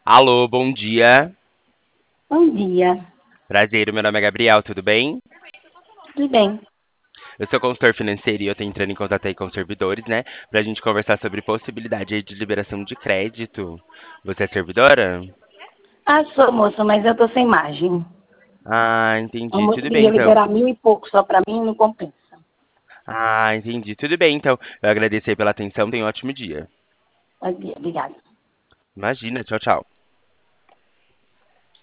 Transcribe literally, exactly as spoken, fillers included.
Alô, bom dia. Bom dia, Prazer, meu nome é Gabriel, tudo bem? tudo bem? Eu sou consultor financeiro e eu tô entrando em contato aí com os servidores, né? Pra gente conversar sobre possibilidade aí de liberação de crédito. Você é servidora? Ah, sou moça, mas eu tô sem margem. Ah, A entendi. moça Tudo bem, queria então. liberar mil e pouco só pra mim, não compensa. Ah, entendi. Tudo bem, então. Eu agradeço aí pela atenção. Tenha um ótimo dia. Obrigada. Imagina, tchau, tchau.